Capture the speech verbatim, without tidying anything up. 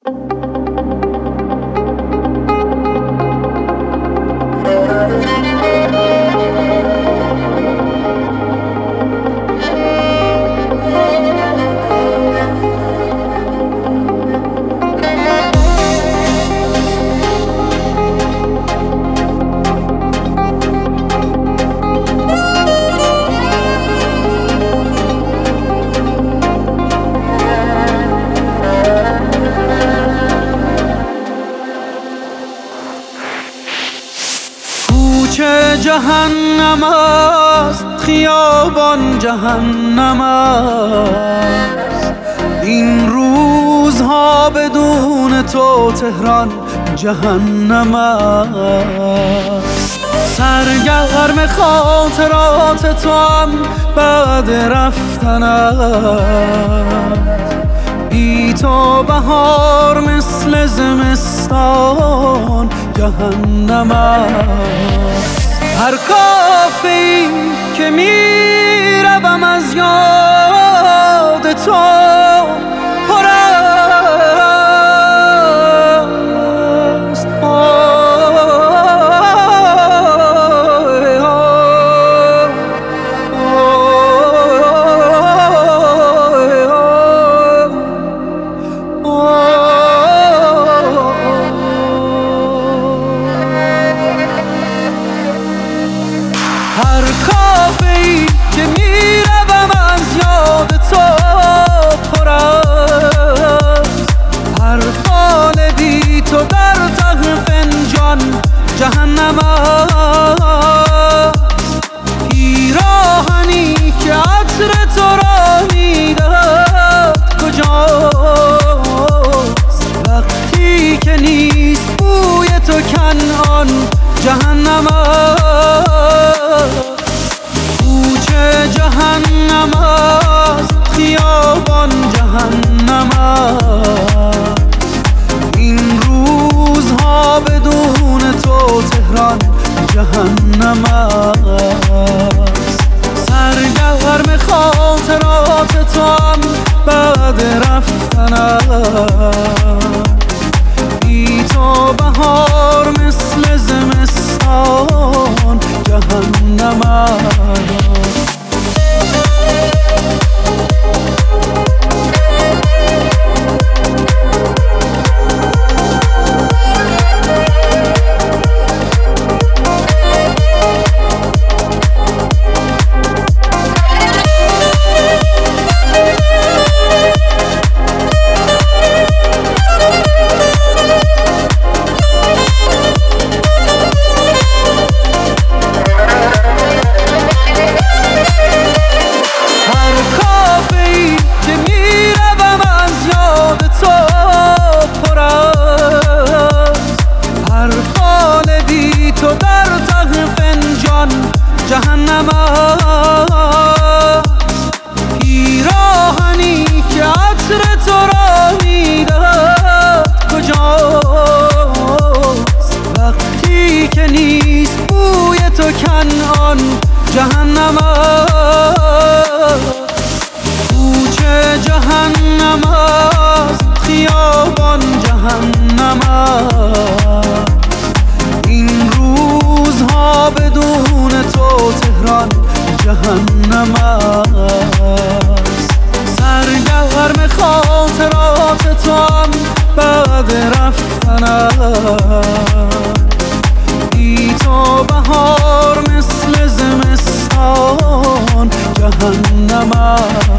کوچه جهنم است، خیابان جهنم است، این روزها بدون تو تهران جهنم است. سرگرم خاطرات تو هم بعد رفتن است، بی تو بهار مثل زمستان جهنم است. هر کافی که میروم از یاد تو پر است. هر کافه‌ای که میروم از یاد تو پر است. هر فال بی تو در ته فنجان جهنم است. پیراهنی که عطر تو را میدهد کجاست؟ وقتی که نیست بوی تو کنعان جهنم است. کوچه جهنم است، خیابان جهنم است، این روزها بدون تو تهران جهنم است. سرگرم خاطرات تو هم بعد رفتن است، بی تو بهار مثل زمستان جهنم است. جهنم است. پیراهنی که عطر تو را میدهد کجاست؟ وقتی که نیست بوی تو کنعان جهنم است. کوچه جهنم است، خیابان جهنم است، این روزها بدون تو تهران جهنم است. سرگرم خاطرات تو هم بعد رفتن است، بی تو بهار مثل زمستان جهنم است.